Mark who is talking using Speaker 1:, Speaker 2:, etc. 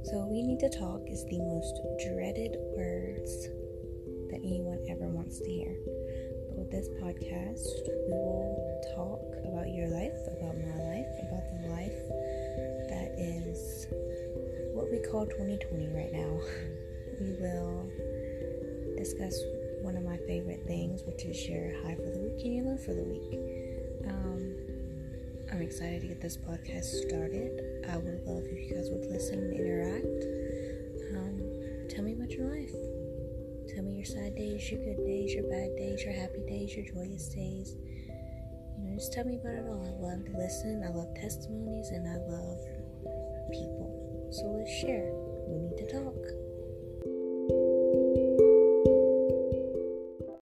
Speaker 1: So, we need to talk is the most dreaded words that anyone ever wants to hear. But with this podcast, we will talk about your life, about my life, about the life that is what we call 2020 right now. We will discuss one of my favorite things, which is your high for the week and your low for the week. I'm excited to get this podcast started. I would love if you guys would listen and interact. Tell me about your life. Tell me your sad days, your good days, your bad days, your happy days, your joyous days. Just tell me about it all. I love to listen. I love testimonies, and I love people. So let's share. We need to talk.